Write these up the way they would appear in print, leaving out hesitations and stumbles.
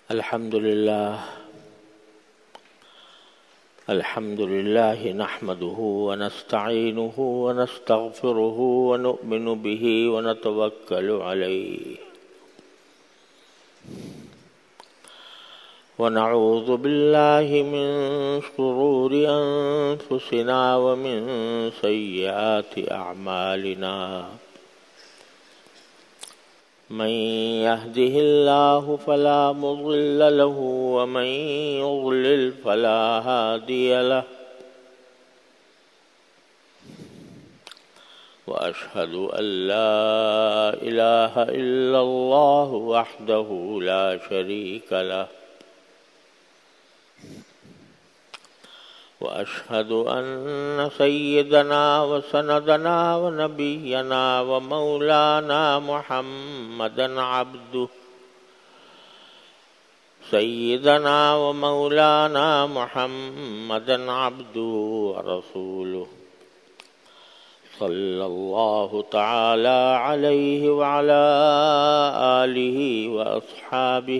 الحمد لله نحمده ونستعينه ونستغفره ونؤمن به ونتوكل عليه ونعوذ بالله من شرور أنفسنا ومن سيئات أعمالنا من يهده الله فلا مضل له ومن يضلل فلا هادي له وأشهد أن لا إله إلا الله وحده لا شريك له وأشهد أن سيدنا وسندنا ونبينا ومولانا محمدا عبده سيدنا ومولانا محمدا عبده ورسوله صلى الله تعالى عليه وعلى آله وأصحابه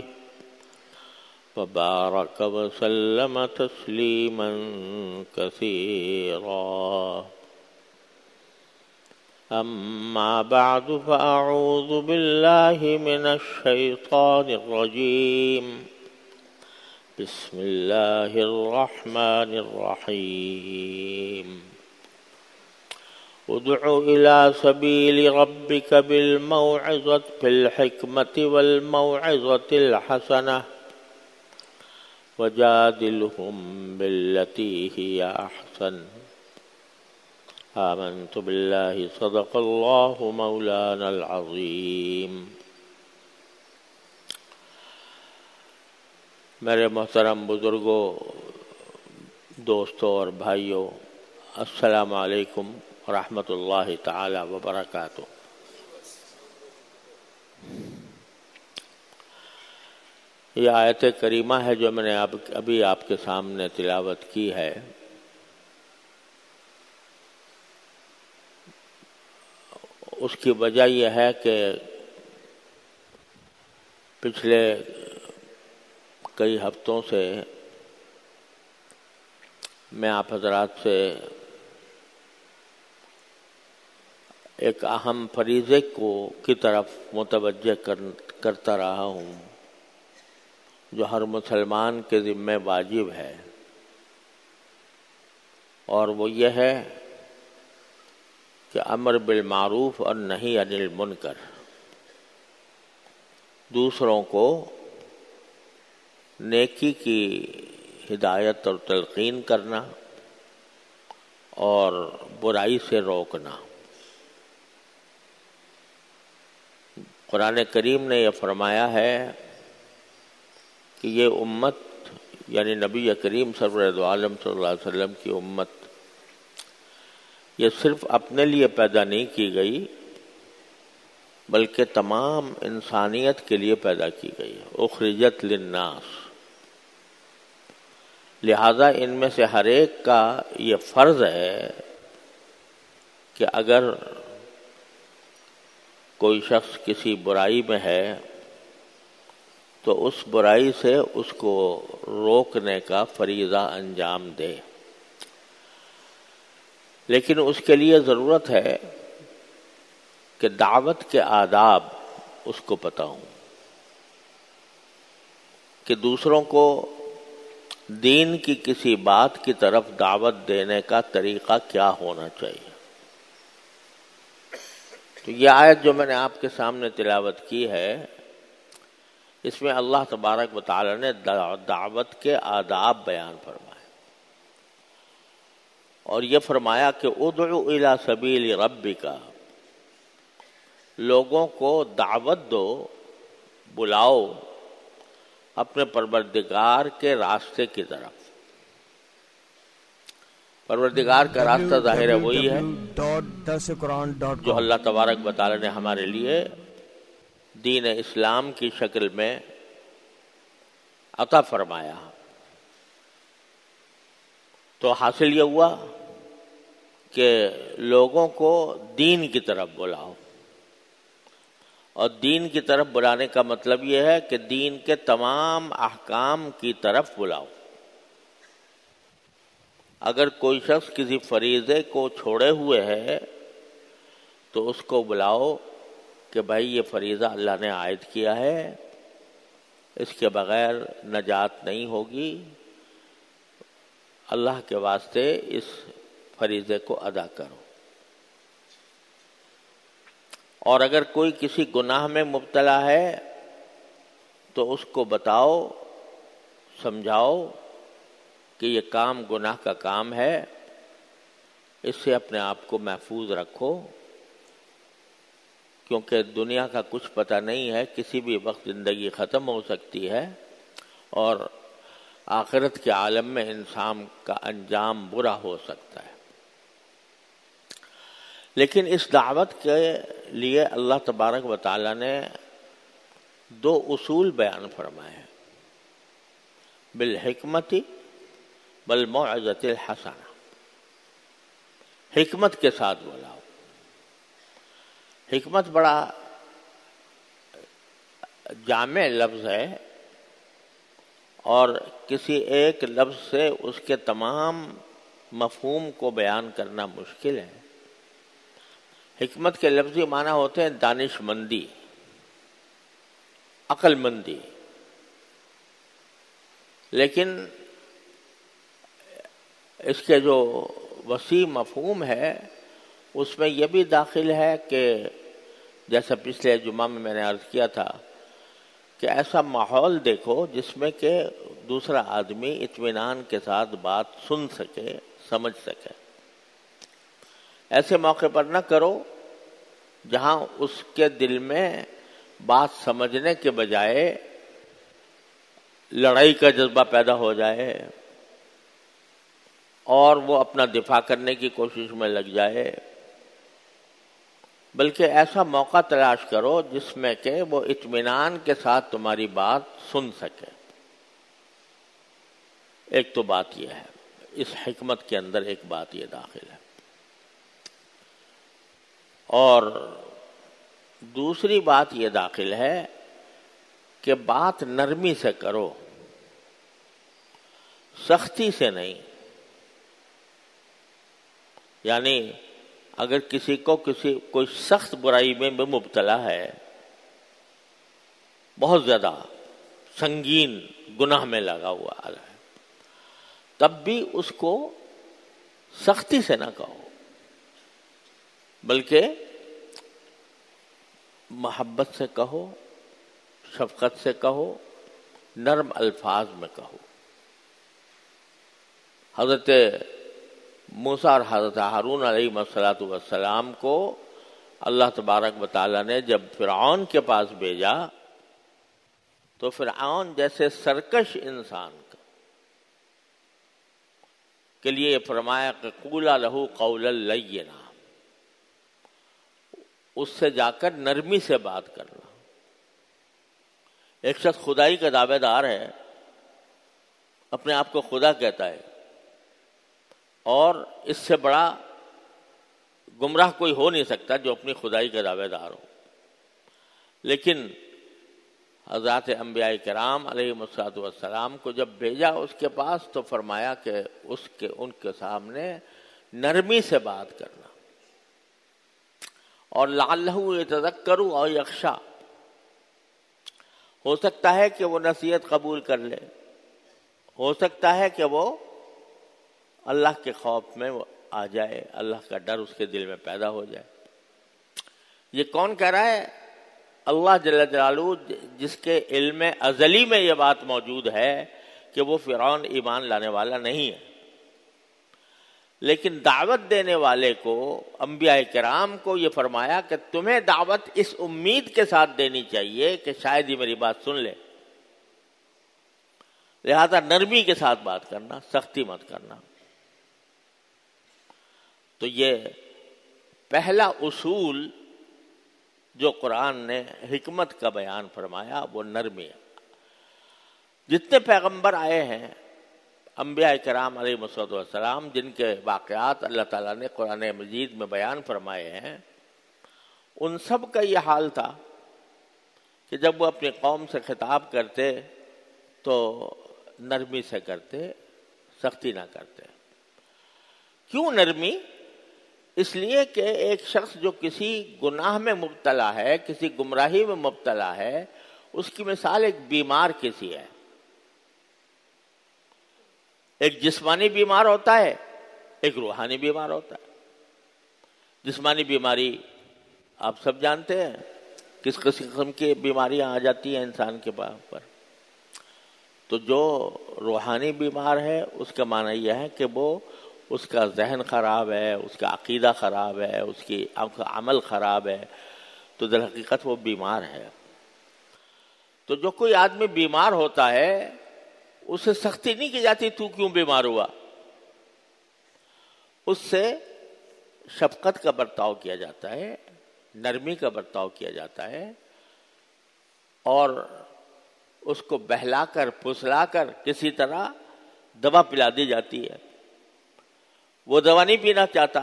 وبارك وسلم تسليما كثيرا أما بعد فأعوذ بالله من الشيطان الرجيم بسم الله الرحمن الرحيم ادع إلى سبيل ربك بالحكمة والموعظة الحسنة وجادلهم بالتي هي أحسن آمنت بالله صدق الله مولانا العظيم. میرے محترم بزرگوں، دوستوں اور بھائیوں، السلام علیکم ورحمۃ اللہ تعالی وبرکاتہ. یہ آیت کریمہ ہے جو میں نے ابھی آپ کے سامنے تلاوت کی ہے. اس کی وجہ یہ ہے کہ پچھلے کئی ہفتوں سے میں آپ حضرات سے ایک اہم فریضے کی طرف متوجہ کرتا رہا ہوں جو ہر مسلمان کے ذمہ واجب ہے، اور وہ یہ ہے کہ امر بالمعروف اور نہی عن المنکر، دوسروں کو نیکی کی ہدایت اور تلقین کرنا اور برائی سے روکنا. قرآن کریم نے یہ فرمایا ہے کہ یہ امت یعنی نبی کریم سرور عالم صلی اللہ علیہ وسلم کی امت یہ صرف اپنے لیے پیدا نہیں کی گئی بلکہ تمام انسانیت کے لیے پیدا کی گئی ہے. اخرجت للناس، لہذا ان میں سے ہر ایک کا یہ فرض ہے کہ اگر کوئی شخص کسی برائی میں ہے تو اس برائی سے اس کو روکنے کا فریضہ انجام دے. لیکن اس کے لیے ضرورت ہے کہ دعوت کے آداب اس کو پتہ ہوں کہ دوسروں کو دین کی کسی بات کی طرف دعوت دینے کا طریقہ کیا ہونا چاہیے. تو یہ آیت جو میں نے آپ کے سامنے تلاوت کی ہے، اس میں اللہ تبارک و تعالی نے دعوت کے آداب بیان فرمائے اور یہ فرمایا کہ ادعو الی سبیل ربک، لوگوں کو دعوت دو، بلاؤ اپنے پروردگار کے راستے کی طرف. پروردگار کا راستہ ظاہر ہے وہی ہے جو اللہ تبارک و تعالی نے ہمارے لیے دین اسلام کی شکل میں عطا فرمایا. تو حاصل یہ ہوا کہ لوگوں کو دین کی طرف بلاؤ اور دین کی طرف بلانے کا مطلب یہ ہے کہ دین کے تمام احکام کی طرف بلاؤ۔ اگر کوئی شخص کسی فریضے کو چھوڑے ہوئے ہے تو اس کو بلاؤ کہ بھائی یہ فریضہ اللہ نے عائد کیا ہے، اس کے بغیر نجات نہیں ہوگی، اللہ کے واسطے اس فریضے کو ادا کرو۔ اور اگر کوئی کسی گناہ میں مبتلا ہے تو اس کو بتاؤ، سمجھاؤ کہ یہ کام گناہ کا کام ہے، اس سے اپنے آپ کو محفوظ رکھو، کیونکہ دنیا کا کچھ پتہ نہیں ہے، کسی بھی وقت زندگی ختم ہو سکتی ہے اور آخرت کے عالم میں انسان کا انجام برا ہو سکتا ہے۔ لیکن اس دعوت کے لیے اللہ تبارک و تعالیٰ نے 2 اصول بیان فرمائے ہیں، بالحکمت والموعظۃ الحسنہ، حکمت کے ساتھ بولاؤ۔ حکمت بڑا جامع لفظ ہے اور کسی ایک لفظ سے اس کے تمام مفہوم کو بیان کرنا مشکل ہے۔ حکمت کے لفظی معنی ہوتے ہیں دانش مندی، عقل مندی، لیکن اس کے جو وسیع مفہوم ہے اس میں یہ بھی داخل ہے کہ جیسا پچھلے جمعہ میں نے عرض کیا تھا کہ ایسا ماحول دیکھو جس میں کہ دوسرا آدمی اطمینان کے ساتھ بات سن سکے، سمجھ سکے۔ ایسے موقع پر نہ کرو جہاں اس کے دل میں بات سمجھنے کے بجائے لڑائی کا جذبہ پیدا ہو جائے اور وہ اپنا دفاع کرنے کی کوشش میں لگ جائے، بلکہ ایسا موقع تلاش کرو جس میں کہ وہ اطمینان کے ساتھ تمہاری بات سن سکے۔ ایک تو بات یہ ہے، اس حکمت کے اندر ایک بات یہ داخل ہے، اور دوسری بات یہ داخل ہے کہ بات نرمی سے کرو، سختی سے نہیں۔ یعنی اگر کسی کو کوئی سخت برائی میں مبتلا ہے، بہت زیادہ سنگین گناہ میں لگا ہوا ہے، تب بھی اس کو سختی سے نہ کہو، بلکہ محبت سے کہو، شفقت سے کہو، نرم الفاظ میں کہو۔ حضرت موسیٰ اور حضرت ہارون علیہ السلام کو اللہ تبارک و تعالیٰ نے جب فرعون کے پاس بھیجا تو فرعون جیسے سرکش انسان کے لیے یہ فرمایا کہ قولا لہ قولا لینا، اس سے جا کر نرمی سے بات کرنا۔ ایک شخص خدائی کا دعوے دار ہے، اپنے آپ کو خدا کہتا ہے، اور اس سے بڑا گمراہ کوئی ہو نہیں سکتا جو اپنی خدائی کا دعوے دار ہو، لیکن حضرات انبیاء کرام علیہ السلام کو جب بھیجا اس کے پاس تو فرمایا کہ ان کے سامنے نرمی سے بات کرنا، اور لعلہ یتذکر او یخشی، ہو سکتا ہے کہ وہ نصیحت قبول کر لے، ہو سکتا ہے کہ وہ اللہ کے خوف میں آ جائے، اللہ کا ڈر اس کے دل میں پیدا ہو جائے۔ یہ کون کہہ رہا ہے؟ اللہ جل جلالہ، جس کے علم ازلی میں یہ بات موجود ہے کہ وہ فرعون ایمان لانے والا نہیں ہے، لیکن دعوت دینے والے کو، انبیاء کرام کو یہ فرمایا کہ تمہیں دعوت اس امید کے ساتھ دینی چاہیے کہ شاید ہی میری بات سن لے، لہذا نرمی کے ساتھ بات کرنا، سختی مت کرنا۔ تو یہ پہلا اصول جو قرآن نے حکمت کا بیان فرمایا وہ نرمی ہے۔ جتنے پیغمبر آئے ہیں انبیاء کرام علیہ السلام، جن کے واقعات اللہ تعالیٰ نے قرآن مجید میں بیان فرمائے ہیں، ان سب کا یہ حال تھا کہ جب وہ اپنی قوم سے خطاب کرتے تو نرمی سے کرتے، سختی نہ کرتے۔ کیوں نرمی؟ اس لیے کہ ایک شخص جو کسی گناہ میں مبتلا ہے، کسی گمراہی میں مبتلا ہے، اس کی مثال ایک بیمار کسی ہے۔ ایک جسمانی بیمار ہوتا ہے، ایک روحانی بیمار ہوتا ہے۔ جسمانی بیماری آپ سب جانتے ہیں کس قسم کی بیماریاں آ جاتی ہیں انسان کے پر۔ تو جو روحانی بیمار ہے اس کا معنی یہ ہے کہ وہ اس کا ذہن خراب ہے، اس کا عقیدہ خراب ہے، اس کی عمل خراب ہے، تو در حقیقت وہ بیمار ہے۔ تو جو کوئی آدمی بیمار ہوتا ہے اس سے سختی نہیں کی جاتی تو کیوں بیمار ہوا، اس سے شفقت کا برتاؤ کیا جاتا ہے، نرمی کا برتاؤ کیا جاتا ہے، اور اس کو بہلا کر پھسلا کر کسی طرح دوا پلا دی جاتی ہے۔ وہ دوا نہیں پینا چاہتا،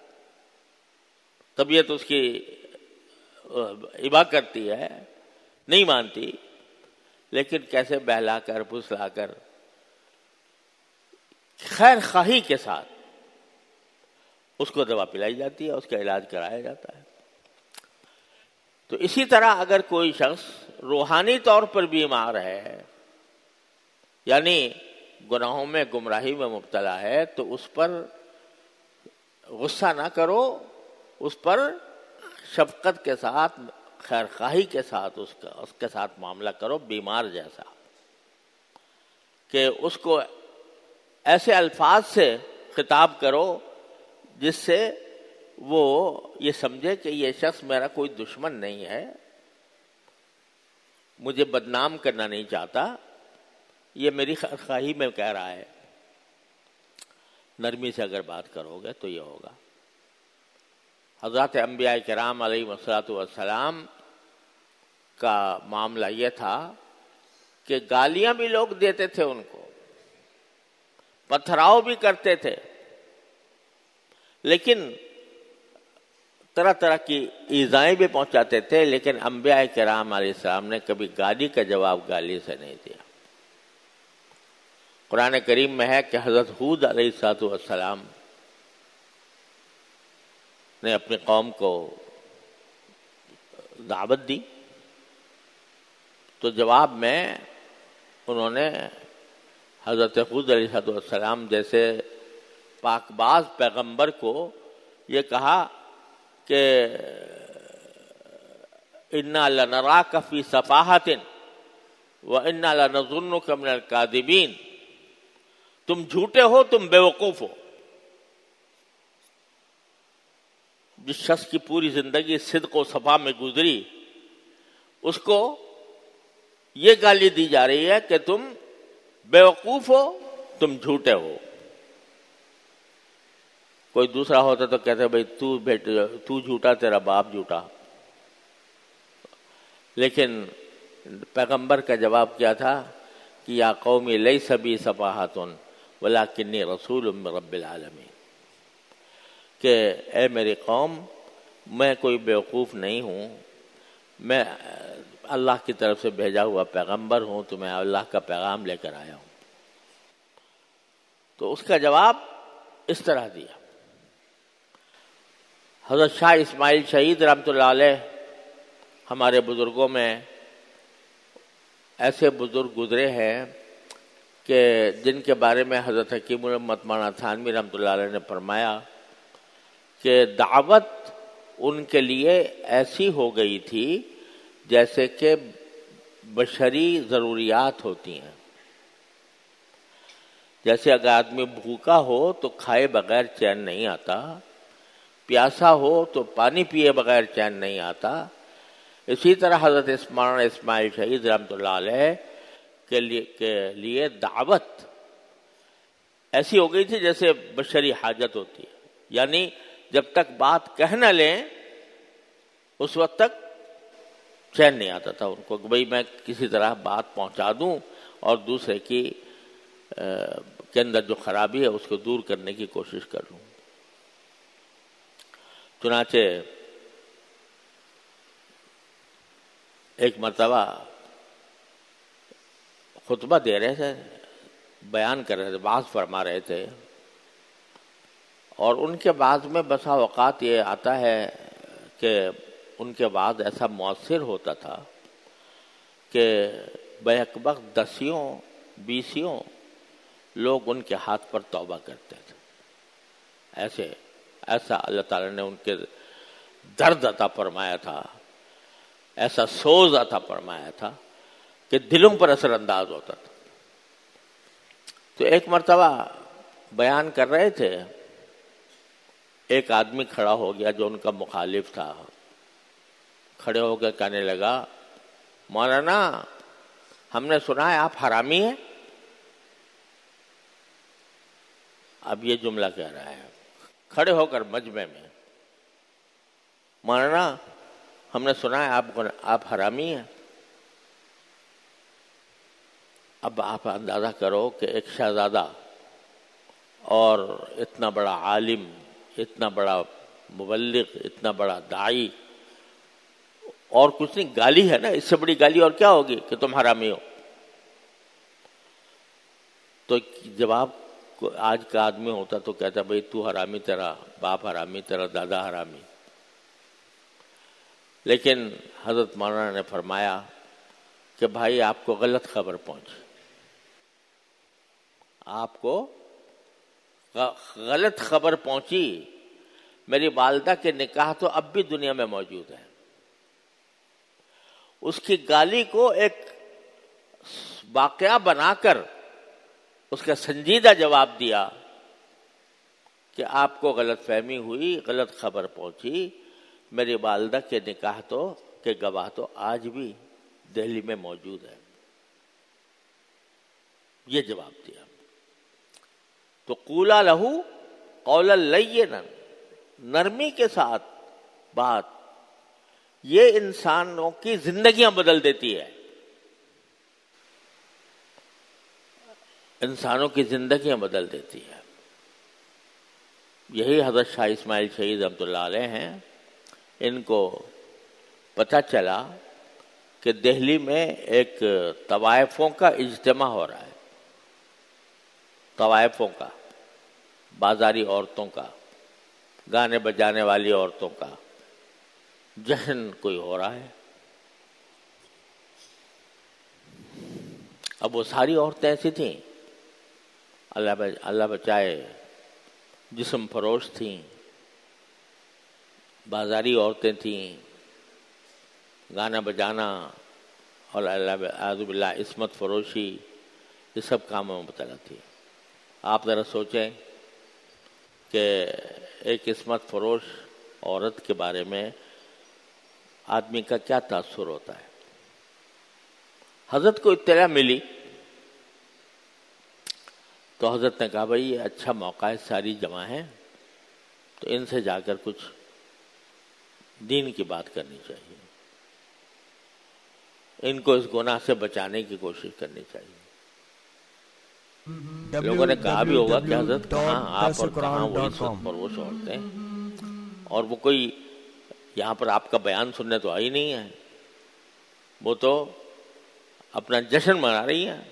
طبیعت اس کی ابا کرتی ہے، نہیں مانتی، لیکن کیسے بہلا کر پھسلا کر خیر خواہی کے ساتھ اس کو دوا پلائی جاتی ہے، اس کا علاج کرایا جاتا ہے۔ تو اسی طرح اگر کوئی شخص روحانی طور پر بیمار ہے، یعنی گناہوں میں گمراہی میں مبتلا ہے، تو اس پر غصہ نہ کرو، اس پر شفقت کے ساتھ، خیر خواہی کے ساتھ اس کے ساتھ معاملہ کرو، بیمار جیسا، کہ اس کو ایسے الفاظ سے خطاب کرو جس سے وہ یہ سمجھے کہ یہ شخص میرا کوئی دشمن نہیں ہے، مجھے بدنام کرنا نہیں چاہتا، یہ میری خواہی میں کہہ رہا ہے۔ نرمی سے اگر بات کرو گے تو یہ ہوگا۔ حضرات انبیاء کرام علیہ الصلوۃ والسلام کا معاملہ یہ تھا کہ گالیاں بھی لوگ دیتے تھے ان کو، پتھراؤ بھی کرتے تھے، لیکن طرح طرح کی ایذائیں بھی پہنچاتے تھے، لیکن انبیاء کرام علیہ السلام نے کبھی گالی کا جواب گالی سے نہیں دیا۔ قرآن کریم میں ہے کہ حضرت ہود علیہ السلام نے اپنی قوم کو دعوت دی، تو جواب میں انہوں نے حضرت ہود علیہ السلام جیسے پاک باز پیغمبر کو یہ کہا کہ اِنَّا لَنَرَاكَ فِي سَفَاهَةٍ وَإِنَّا لَنَظُنُّكَ مِنَ الْكَاذِبِينَ، تم جھوٹے ہو، تم بے وقوف ہو۔ جس شخص کی پوری زندگی صدق و صفا میں گزری، اس کو یہ گالی دی جا رہی ہے کہ تم بے وقوف ہو، تم جھوٹے ہو۔ کوئی دوسرا ہوتا تو کہتے بھائی تو جھوٹا، تیرا باپ جھوٹا، لیکن پیغمبر کا جواب کیا تھا کہ یا قومی لیس بی سفاہۃ ولکنی رسول من رب العالمین، کہ اے میری قوم، میں کوئی بیوقوف نہیں ہوں، میں اللہ کی طرف سے بھیجا ہوا پیغمبر ہوں، تو میں اللہ کا پیغام لے کر آیا ہوں۔ تو اس کا جواب اس طرح دیا۔ حضرت شاہ اسماعیل شہید رحمۃ اللہ علیہ، ہمارے بزرگوں میں ایسے بزرگ گزرے ہیں کہ جن کے بارے میں حضرت حکیم الامت مولانا تھانوی رحمۃ اللہ علیہ نے فرمایا کہ دعوت ان کے لیے ایسی ہو گئی تھی جیسے کہ بشری ضروریات ہوتی ہیں۔ جیسے اگر آدمی بھوکا ہو تو کھائے بغیر چین نہیں آتا، پیاسا ہو تو پانی پیے بغیر چین نہیں آتا، اسی طرح حضرت اسماعیل شہید رحمۃ اللہ علیہ کے لیے دعوت ایسی ہو گئی تھی جیسے بشری حاجت ہوتی ہے، یعنی جب تک بات کہہ نہ لیں اس وقت تک چین نہیں آتا تھا ان کو کہ بھئی میں کسی طرح بات پہنچا دوں اور دوسرے کے اندر جو خرابی ہے اس کو دور کرنے کی کوشش کر لوں۔ چنانچہ ایک مرتبہ خطبہ دے رہے تھے، بیان کر رہے تھے، بحث فرما رہے تھے، اور ان کے بعد میں بسا اوقات یہ آتا ہے کہ ان کے بعد ایسا مؤثر ہوتا تھا کہ بیک وقت 10 20 لوگ ان کے ہاتھ پر توبہ کرتے تھے۔ ایسا اللہ تعالیٰ نے ان کے درد عطا فرمایا تھا، ایسا سوز عطا فرمایا تھا کہ دلوں پر اثر انداز ہوتا تھا۔ تو ایک مرتبہ بیان کر رہے تھے، ایک آدمی کھڑا ہو گیا جو ان کا مخالف تھا، کھڑے ہو کے کہنے لگا، مولانا ہم نے سنا ہے آپ حرامی ہیں۔ اب یہ جملہ کہہ رہا ہے کھڑے ہو کر مجمع میں، مولانا ہم نے سنا ہے آپ حرامی ہیں۔ اب آپ اندازہ کرو کہ ایک شہزادہ اور اتنا بڑا عالم، اتنا بڑا مبلغ، اتنا بڑا داعی، اور کچھ نہیں، گالی ہے نا، اس سے بڑی گالی اور کیا ہوگی کہ تم حرامی ہو۔ تو جواب آج کا آدمی ہوتا تو کہتا بھئی تو حرامی، تیرا باپ حرامی، تیرا دادا حرامی۔ لیکن حضرت مولانا نے فرمایا کہ بھائی آپ کو غلط خبر پہنچی، آپ کو غلط خبر پہنچی، میری والدہ کے نکاح تو اب بھی دنیا میں موجود ہے۔ اس کی گالی کو ایک واقعہ بنا کر اس کا سنجیدہ جواب دیا کہ آپ کو غلط فہمی ہوئی، غلط خبر پہنچی، میری والدہ کے نکاح کے گواہ تو آج بھی دہلی میں موجود ہے۔ یہ جواب دیا۔ تو قولا لہو قولا لینا، نرمی کے ساتھ بات، یہ انسانوں کی زندگیاں بدل دیتی ہے، انسانوں کی زندگیاں بدل دیتی ہے۔ یہی حضرت شاہ اسماعیل شہید رحمۃ اللہ علیہ ہیں، ان کو پتہ چلا کہ دہلی میں ایک طوائفوں کا اجتماع ہو رہا ہے، طوائفوں کا، بازاری عورتوں کا، گانے بجانے والی عورتوں کا جشن کوئی ہو رہا ہے۔ اب وہ ساری عورتیں ایسی تھیں، اللہ بچائے، جسم فروش تھیں، بازاری عورتیں تھیں، گانا بجانا اور اعوذ باللہ عصمت فروشی، یہ سب کاموں میں مبتلا تھی۔ آپ ذرا سوچیں کہ ایک عصمت فروش عورت کے بارے میں آدمی کا کیا تاثر ہوتا ہے۔ حضرت کو اطلاع ملی تو حضرت نے کہا بھائی یہ اچھا موقع ہے، ساری جمع ہیں، تو ان سے جا کر کچھ دین کی بات کرنی چاہیے، ان کو اس گناہ سے بچانے کی کوشش کرنی چاہیے۔ لوگوں نے کہا بھی ہوگا کہ حضرت کہاں آپ اور کہاں وہ عصمت فروش عورتیں، اور وہ کوئی یہاں پر آپ کا بیان سننے تو آئی نہیں ہے، وہ تو اپنا جشن منا رہی ہیں۔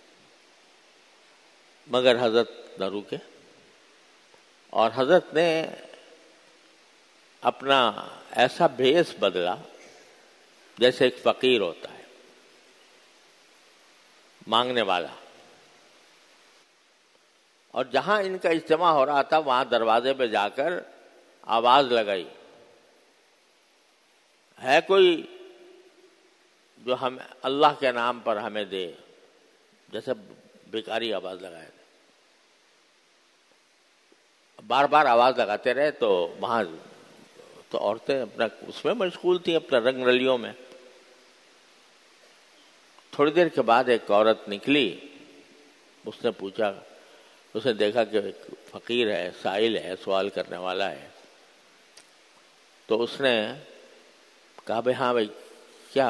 مگر حضرت نہ رکے، اور حضرت نے اپنا ایسا بھیس بدلا جیسے ایک فقیر ہوتا ہے، مانگنے والا، اور جہاں ان کا اجتماع ہو رہا تھا وہاں دروازے پہ جا کر آواز لگائی، ہے کوئی جو ہم اللہ کے نام پر ہمیں دے، جیسے بیکاری آواز لگائے، بار بار آواز لگاتے رہے، تو وہاں تو عورتیں اپنا اس میں مشغول تھیں، اپنا رنگ رلیوں میں۔ تھوڑی دیر کے بعد ایک عورت نکلی، اس نے پوچھا، اس نے دیکھا کہ ایک فقیر ہے، سائل ہے، سوال کرنے والا ہے، تو اس نے کہا بھائی ہاں بھائی کیا،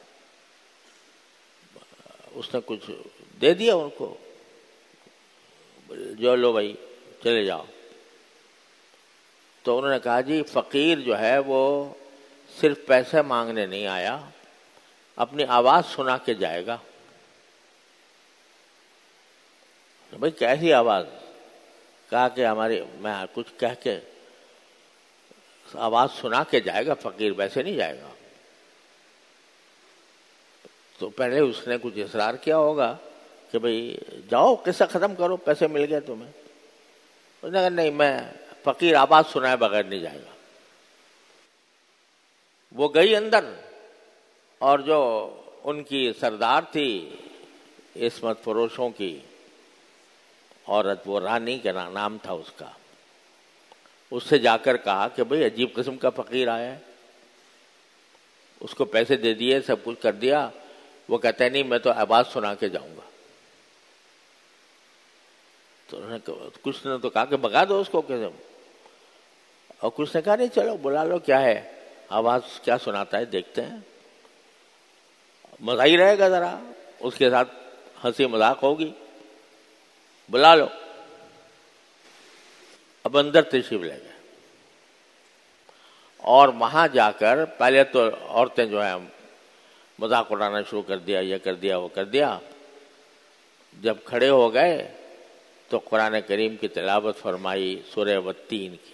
اس نے کچھ دے دیا ان کو، جو لو بھائی چلے جاؤ۔ تو انہوں نے کہا جی فقیر جو ہے وہ صرف پیسے مانگنے نہیں آیا، اپنی آواز سنا کے جائے گا. بھائی کیسی آواز؟ کہا کہ میں کچھ کہہ کے آواز سنا کے جائے گا فقیر، ویسے نہیں جائے گا. تو پہلے اس نے کچھ اصرار کیا ہوگا کہ بھئی جاؤ قصہ ختم کرو، پیسے مل گئے تمہیں. اس نے کہا نہیں، میں فقیر آواز سنائے بغیر نہیں جائے گا. وہ گئی اندر، اور جو ان کی سردار تھی عصمت فروشوں کی عورت، وہ رانی کا نام تھا اس کا، اس سے جا کر کہا کہ بھئی عجیب قسم کا فقیر آیا ہے. اس کو پیسے دے دیے، سب کچھ کر دیا. وہ کہتا ہے نہیں، میں تو آواز سنا کے جاؤں گا. تو کچھ نے تو کہا کہ بگا دو اس کو، اور کچھ نے کہا نہیں چلو بلا لو، کیا ہے آواز کیا سناتا ہے دیکھتے ہیں، مزہ ہی رہے گا، ذرا اس کے ساتھ ہنسی مذاق ہوگی، بلا لو. اب اندر تشریف لے گئے، اور وہاں جا کر پہلے تو عورتیں جو ہیں مذاق اڑانا شروع کر دیا، یہ کر دیا وہ کر دیا. جب کھڑے ہو گئے تو قرآن کریم کی تلاوت فرمائی، سورہ والتین کی.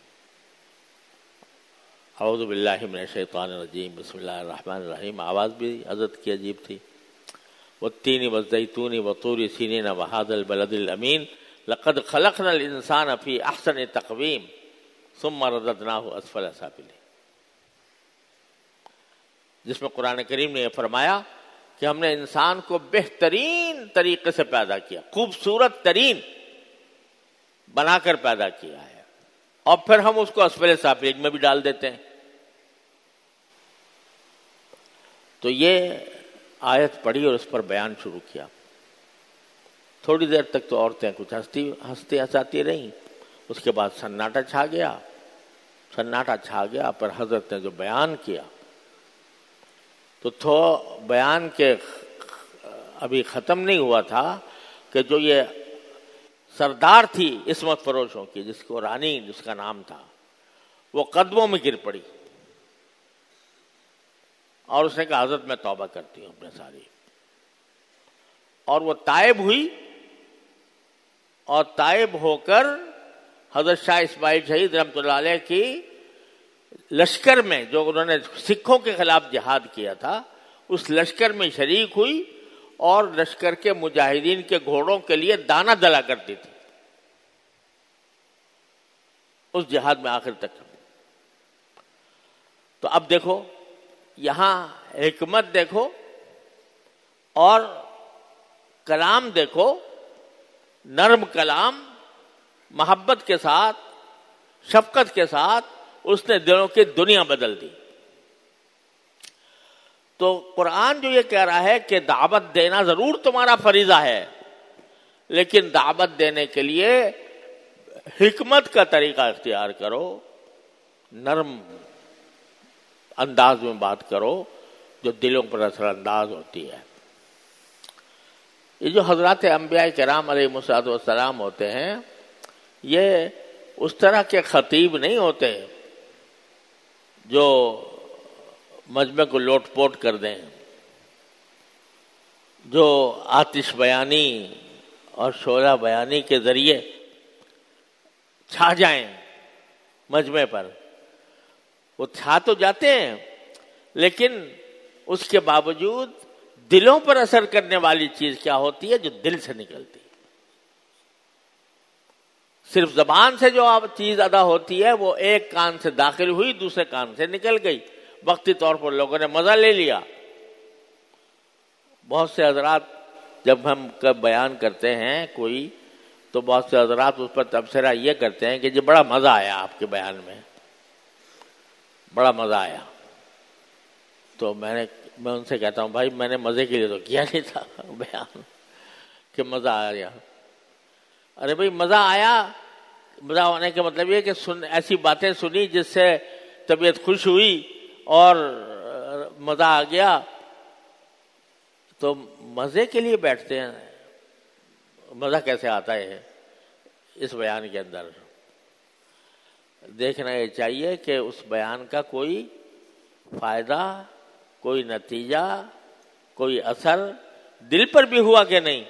اعوذ باللہ من الشیطان الرجیم، بسم اللہ الرحمن الرحیم. آواز بھی حضرت کی عجیب تھی. والتین والزیتون وطور سینین وہذا البلد الامین لقد خلقنا الانسان فی احسن تقویم ثم رددناہ اسفل سافلین. جس میں قرآن کریم نے یہ فرمایا کہ ہم نے انسان کو بہترین طریقے سے پیدا کیا، خوبصورت ترین بنا کر پیدا کیا ہے، اور پھر ہم اس کو اسفل سافلین میں بھی ڈال دیتے ہیں. تو یہ آیت پڑھی اور اس پر بیان شروع کیا. تھوڑی دیر تک تو عورتیں کچھ ہنستی ہنساتی رہیں. اس کے بعد سناٹا چھا گیا. پر حضرت نے جو بیان کیا تو بیان کے ابھی ختم نہیں ہوا تھا کہ جو یہ سردار تھی عصمت فروشوں کی، جس کو رانی جس کا نام تھا، وہ قدموں میں گر پڑی، اور اس نے کہا حضرت میں توبہ کرتی ہوں اپنے ساری. اور وہ تائب ہوئی، اور تائب ہو کر حضرت شاہ اسماعیل شہید رحمۃ اللہ علیہ کی لشکر میں، جو انہوں نے سکھوں کے خلاف جہاد کیا تھا، اس لشکر میں شریک ہوئی، اور لشکر کے مجاہدین کے گھوڑوں کے لیے دانہ دلا کرتی تھی اس جہاد میں آخر تک. تو اب دیکھو یہاں حکمت دیکھو اور کلام دیکھو، نرم کلام، محبت کے ساتھ، شفقت کے ساتھ اس نے دلوں کی دنیا بدل دی. تو قرآن جو یہ کہہ رہا ہے کہ دعوت دینا ضرور تمہارا فریضہ ہے، لیکن دعوت دینے کے لیے حکمت کا طریقہ اختیار کرو، نرم انداز میں بات کرو جو دلوں پر اثر انداز ہوتی ہے. یہ جو حضرات انبیاء کرام علیہ السلام ہوتے ہیں، یہ اس طرح کے خطیب نہیں ہوتے جو مجمع کو لوٹ پوٹ کر دیں، جو آتش بیانی اور شعلہ بیانی کے ذریعے چھا جائیں مجمع پر. وہ چھا تو جاتے ہیں، لیکن اس کے باوجود دلوں پر اثر کرنے والی چیز کیا ہوتی ہے؟ جو دل سے نکلتی. صرف زبان سے جو چیز ادا ہوتی ہے وہ ایک کان سے داخل ہوئی، دوسرے کان سے نکل گئی، وقتی طور پر لوگوں نے مزہ لے لیا. بہت سے حضرات جب ہم بیان کرتے ہیں کوئی، تو بہت سے حضرات اس پر تبصرہ یہ کرتے ہیں کہ جی بڑا مزہ آیا آپ کے بیان میں، بڑا مزہ آیا. تو میں ان سے کہتا ہوں بھائی میں نے مزے کے لیے تو کیا نہیں تھا بیان کہ مزہ آیا. ارے بھائی مزہ آیا، مزہ ہونے کا مطلب یہ کہ ایسی باتیں سنی جس سے طبیعت خوش ہوئی اور مزہ آ گیا. تو مزے کے لیے بیٹھتے ہیں، مزہ کیسے آتا ہے اس بیان کے اندر؟ دیکھنا یہ چاہیے کہ اس بیان کا کوئی فائدہ کوئی نتیجہ، کوئی اثر دل پر بھی ہوا کہ نہیں؟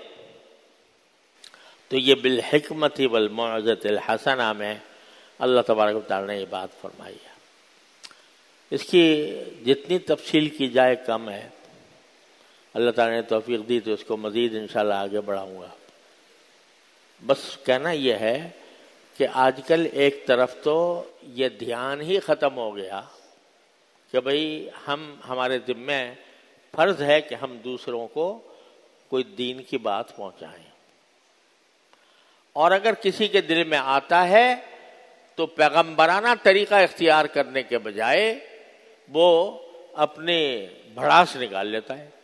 تو یہ بالحکمت والموعظۃ الحسنہ میں اللہ تبارک و تعالیٰ نے یہ بات فرمائی ہے. اس کی جتنی تفصیل کی جائے کم ہے. اللہ تعالیٰ نے توفیق دی تو اس کو مزید انشاءاللہ آگے بڑھاؤں گا. بس کہنا یہ ہے کہ آج کل ایک طرف تو یہ دھیان ہی ختم ہو گیا کہ بھئی ہمارے ذمہ فرض ہے کہ ہم دوسروں کو کوئی دین کی بات پہنچائیں، اور اگر کسی کے دل میں آتا ہے تو پیغمبرانہ طریقہ اختیار کرنے کے بجائے وہ اپنے بھڑاس نکال لیتا ہے.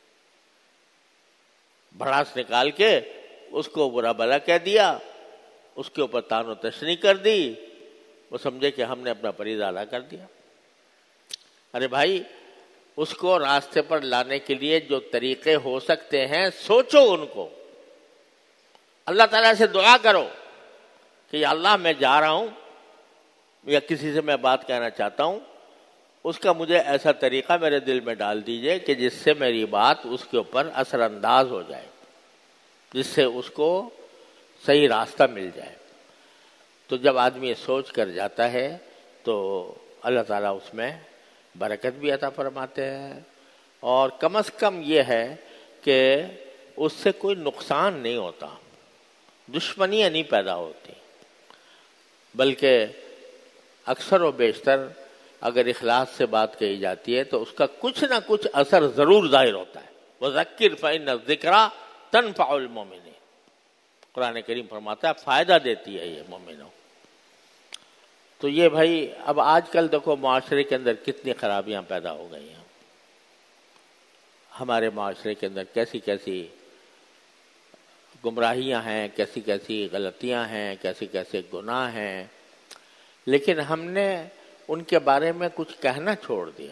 بھڑاس نکال کے اس کو برا بلا کہہ دیا، اس کے اوپر تان و تشنیع کر دی، وہ سمجھے کہ ہم نے اپنا فریضہ ادا کر دیا. ارے بھائی، اس کو راستے پر لانے کے لیے جو طریقے ہو سکتے ہیں سوچو ان کو. اللہ تعالیٰ سے دعا کرو کہ یا اللہ میں جا رہا ہوں یا کسی سے میں بات کہنا چاہتا ہوں، اس کا مجھے ایسا طریقہ میرے دل میں ڈال دیجئے کہ جس سے میری بات اس کے اوپر اثر انداز ہو جائے، جس سے اس کو صحیح راستہ مل جائے. تو جب آدمی سوچ کر جاتا ہے تو اللہ تعالیٰ اس میں برکت بھی عطا فرماتے ہیں، اور کم از کم یہ ہے کہ اس سے کوئی نقصان نہیں ہوتا، دشمنیاں نہیں پیدا ہوتی، بلکہ اکثر و بیشتر اگر اخلاص سے بات کہی جاتی ہے تو اس کا کچھ نہ کچھ اثر ضرور ظاہر ہوتا ہے. وَذَكِّرْ فَإِنَّ الذِّكْرَىٰ تَنفَعُ الْمُؤْمِنِينَ. قرآن کریم فرماتا ہے فائدہ دیتی ہے یہ مومنوں. تو یہ بھائی اب آج کل دیکھو معاشرے کے اندر کتنی خرابیاں پیدا ہو گئی ہیں. ہمارے معاشرے کے اندر کیسی کیسی گمراہیاں ہیں، کیسی کیسی غلطیاں ہیں، کیسے کیسے گناہ ہیں، لیکن ہم نے ان کے بارے میں کچھ کہنا چھوڑ دیا.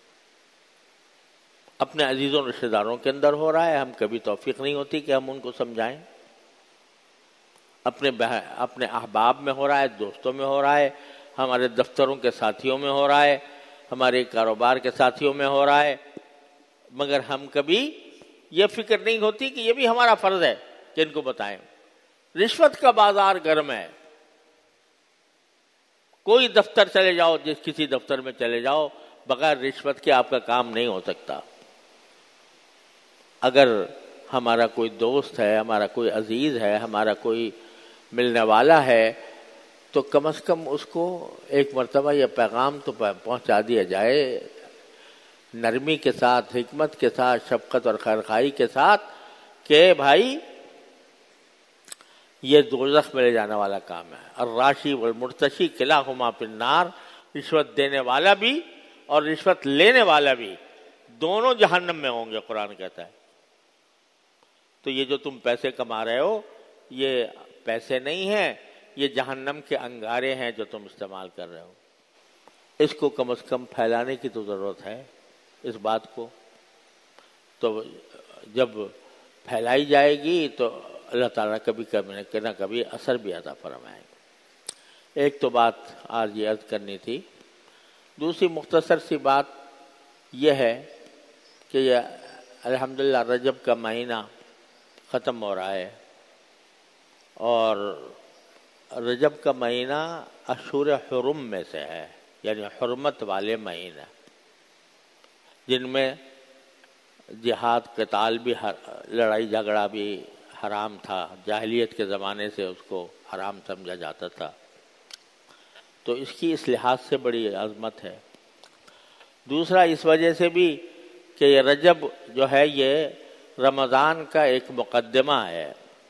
اپنے عزیزوں رشتہ داروں کے اندر ہو رہا ہے، ہم کبھی توفیق نہیں ہوتی کہ ہم ان کو سمجھائیں. اپنے احباب میں ہو رہا ہے، دوستوں میں ہو رہا ہے، ہمارے دفتروں کے ساتھیوں میں ہو رہا ہے، ہمارے کاروبار کے ساتھیوں میں ہو رہا ہے، مگر ہم کبھی یہ فکر نہیں ہوتی کہ یہ بھی ہمارا فرض ہے کہ ان کو بتائیں. رشوت کا بازار گرم ہے. کوئی دفتر چلے جاؤ، کسی دفتر میں چلے جاؤ، بغیر رشوت کے آپ کا کام نہیں ہو سکتا. اگر ہمارا کوئی دوست ہے، ہمارا کوئی عزیز ہے، ہمارا کوئی ملنے والا ہے، تو کم از کم اس کو ایک مرتبہ یہ پیغام تو پہنچا دیا جائے نرمی کے ساتھ، حکمت کے ساتھ، شفقت اور خیرخواہی کے ساتھ کہ بھائی یہ دوزخ میں لے جانے والا کام ہے. الراشی والمرتشی کلاہما فی النار. رشوت دینے والا بھی اور رشوت لینے والا بھی دونوں جہنم میں ہوں گے، قرآن کہتا ہے. تو یہ جو تم پیسے کما رہے ہو یہ پیسے نہیں ہیں، یہ جہنم کے انگارے ہیں جو تم استعمال کر رہے ہو. اس کو کم از کم پھیلانے کی تو ضرورت ہے اس بات کو. تو جب پھیلائی جائے گی تو اللہ تعالیٰ کبھی نہ کبھی اثر بھی عطا فرمائے. ایک تو بات آج یہ عرض کرنی تھی. دوسری مختصر سی بات یہ ہے کہ یہ الحمدللہ رجب کا مہینہ ختم ہو رہا ہے، اور رجب کا مہینہ اشہر حرم میں سے ہے، یعنی حرمت والے مہینے جن میں جہاد قتال بھی، لڑائی جھگڑا بھی حرام تھا. جاہلیت کے زمانے سے اس کو حرام سمجھا جاتا تھا. تو اس کی اس لحاظ سے بڑی عظمت ہے. دوسرا اس وجہ سے بھی کہ یہ رجب جو ہے یہ رمضان کا ایک مقدمہ ہے،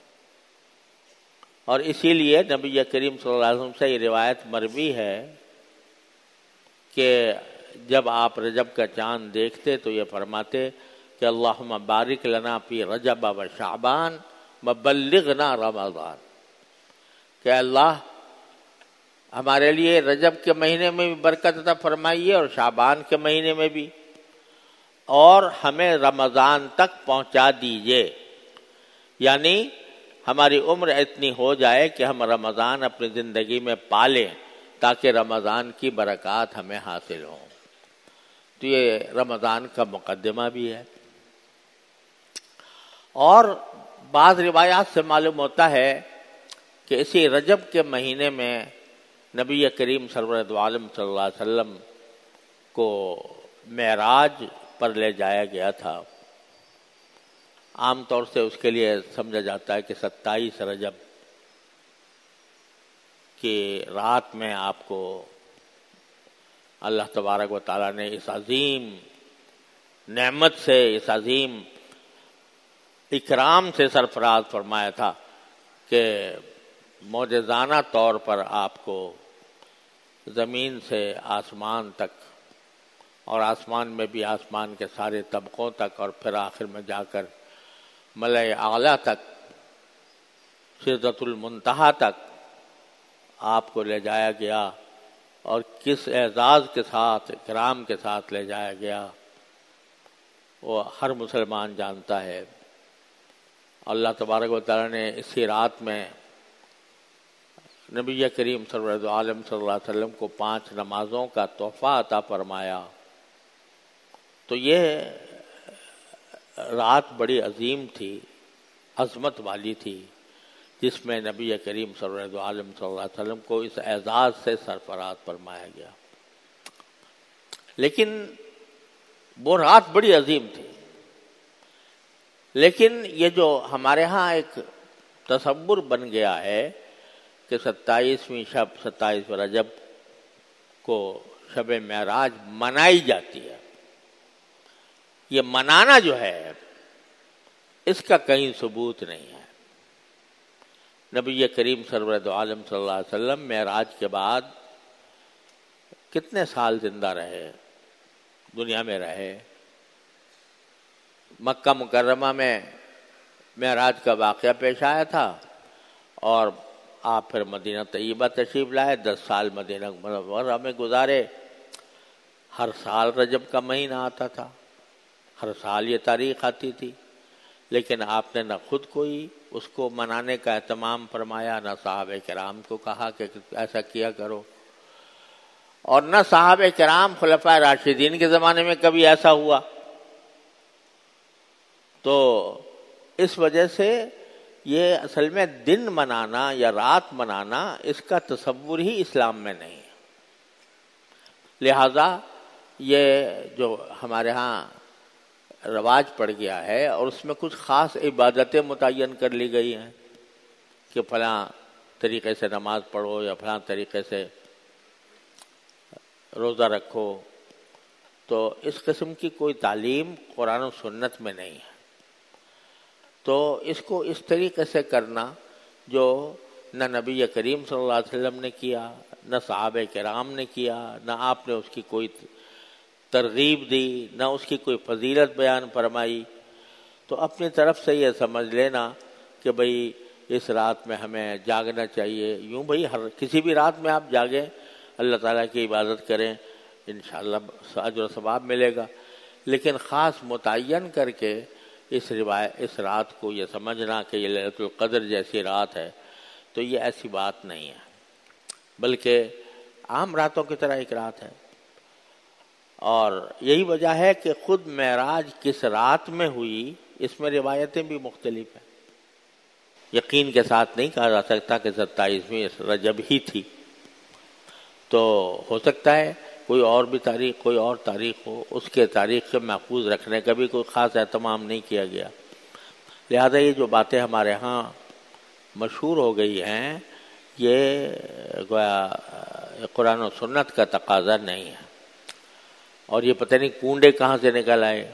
اور اسی لیے نبی کریم صلی اللہ علیہ وسلم سے یہ روایت مروی ہے کہ جب آپ رجب کا چاند دیکھتے تو یہ فرماتے کہ اللہم بارک لنا فی رجب و شعبان وبلغنا رمضان، کہ اللہ ہمارے لیے رجب کے مہینے میں بھی برکت عطا فرمائیے اور شعبان کے مہینے میں بھی، اور ہمیں رمضان تک پہنچا دیجئے. یعنی ہماری عمر اتنی ہو جائے کہ ہم رمضان اپنی زندگی میں پالیں تاکہ رمضان کی برکات ہمیں حاصل ہوں. تو یہ رمضان کا مقدمہ بھی ہے. اور بعض روایات سے معلوم ہوتا ہے کہ اسی رجب کے مہینے میں نبی کریم سرور دو عالم صلی اللہ علیہ وسلم کو معراج پر لے جایا گیا تھا. عام طور سے اس کے لیے سمجھا جاتا ہے کہ 27 رجب کی رات میں آپ کو اللہ تبارک و تعالیٰ نے اس عظیم نعمت سے، اس عظیم اکرام سے سرفراز فرمایا تھا کہ معجزانہ طور پر آپ کو زمین سے آسمان تک اور آسمان میں بھی آسمان کے سارے طبقوں تک اور پھر آخر میں جا کر ملائے اعلیٰ تک، سدرۃ المنتہا تک آپ کو لے جایا گیا. اور کس اعزاز کے ساتھ، اکرام کے ساتھ لے جایا گیا وہ ہر مسلمان جانتا ہے. اللہ تبارک و تعالیٰ نے اسی رات میں نبی کریم سرور دو عالم صلی اللہ علیہ وسلم کو 5 نمازوں کا تحفہ عطا فرمایا. تو یہ رات بڑی عظیم تھی، عظمت والی تھی، جس میں نبی کریم سرور دو عالم صلی اللہ علیہ وسلم کو اس اعزاز سے سرفراز فرمایا گیا. لیکن وہ رات بڑی عظیم تھی. لیکن یہ جو ہمارے ہاں ایک تصور بن گیا ہے کہ 27ویں شب، 27 رجب کو شب معراج منائی جاتی ہے، یہ منانا جو ہے اس کا کہیں ثبوت نہیں ہے. نبی کریم سرور دو عالم صلی اللہ علیہ وسلم معراج کے بعد کتنے سال زندہ رہے، دنیا میں رہے. مکہ مکرمہ میں معراج کا واقعہ پیش آیا تھا اور آپ پھر مدینہ طیبہ تشریف لائے. 10 سال مدینہ منورہ میں گزارے. ہر سال رجب کا مہینہ آتا تھا، ہر سال یہ تاریخ آتی تھی، لیکن آپ نے نہ خود کوئی اس کو منانے کا اہتمام فرمایا، نہ صحابہ کرام کو کہا کہ ایسا کیا کرو، اور نہ صحابہ کرام خلفائے راشدین کے زمانے میں کبھی ایسا ہوا. تو اس وجہ سے یہ اصل میں دن منانا یا رات منانا اس کا تصور ہی اسلام میں نہیں ہے. لہذا یہ جو ہمارے ہاں رواج پڑ گیا ہے اور اس میں کچھ خاص عبادتیں متعین کر لی گئی ہیں کہ فلاں طریقے سے نماز پڑھو یا فلاں طریقے سے روزہ رکھو، تو اس قسم کی کوئی تعلیم قرآن و سنت میں نہیں ہے. تو اس کو اس طریقے سے کرنا جو نہ نبی کریم صلی اللہ علیہ وسلم نے کیا، نہ صحابہ کرام نے کیا، نہ آپ نے اس کی کوئی ترغیب دی، نہ اس کی کوئی فضیلت بیان فرمائی. تو اپنی طرف سے یہ سمجھ لینا کہ بھئی اس رات میں ہمیں جاگنا چاہیے. یوں بھئی ہر کسی بھی رات میں آپ جاگیں، اللہ تعالیٰ کی عبادت کریں، انشاءاللہ اجر و ثواب ملے گا. لیکن خاص متعین کر کے اس رات کو یہ سمجھنا کہ یہ لیلۃ القدر جیسی رات ہے، تو یہ ایسی بات نہیں ہے، بلکہ عام راتوں کی طرح ایک رات ہے. اور یہی وجہ ہے کہ خود معراج کس رات میں ہوئی اس میں روایتیں بھی مختلف ہیں. یقین کے ساتھ نہیں کہا جا سکتا کہ 27ویں رجب ہی تھی. تو ہو سکتا ہے کوئی اور بھی تاریخ، کوئی اور تاریخ ہو، اس کے تاریخ سے محفوظ رکھنے کا بھی کوئی خاص اہتمام نہیں کیا گیا. لہذا یہ جو باتیں ہمارے ہاں مشہور ہو گئی ہیں یہ گویا قرآن و سنت کا تقاضا نہیں ہے. اور یہ پتہ نہیں کنڈے کہاں سے نکل آئے.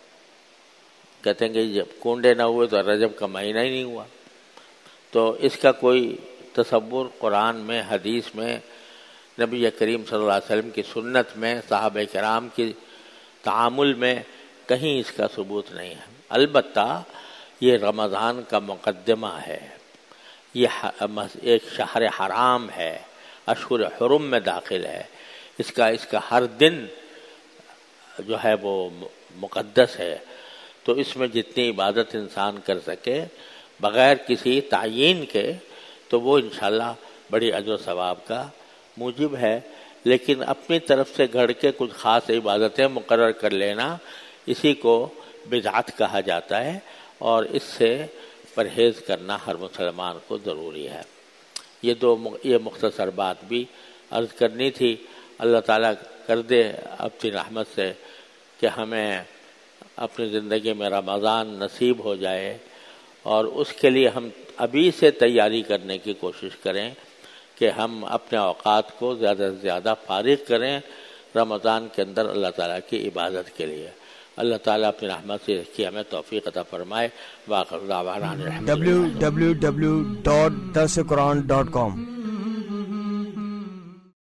کہتے ہیں کہ جب کنڈے نہ ہوئے تو رجب کا مہینہ ہی نہیں ہوا. تو اس کا کوئی تصور قرآن میں، حدیث میں، نبی کریم صلی اللہ علیہ وسلم کی سنت میں، صحابہ کرام کی تعامل میں کہیں اس کا ثبوت نہیں ہے. البتہ یہ رمضان کا مقدمہ ہے، یہ ایک شہر حرام ہے، اشہر حرم میں داخل ہے. اس کا ہر دن جو ہے وہ مقدس ہے. تو اس میں جتنی عبادت انسان کر سکے بغیر کسی تعیین کے تو وہ انشاءاللہ بڑی اجر و ثواب کا موجب ہے. لیکن اپنی طرف سے گھڑ کے کچھ خاص عبادتیں مقرر کر لینا، اسی کو بدعت کہا جاتا ہے، اور اس سے پرہیز کرنا ہر مسلمان کو ضروری ہے۔ یہ مختصر بات بھی عرض کرنی تھی۔ اللہ تعالیٰ کر دے اپنی رحمت سے کہ ہمیں اپنی زندگی میں رمضان نصیب ہو جائے، اور اس کے لیے ہم ابھی سے تیاری کرنے کی کوشش کریں کہ ہم اپنے اوقات کو زیادہ سے زیادہ فارغ کریں رمضان کے اندر اللہ تعالیٰ کی عبادت کے لیے۔ اللہ تعالیٰ اپنی رحمت سے اس کی ہمیں توفیق عطا فرمائے۔ وآخر دعوانا الحمدللہ۔ www.darsequran.com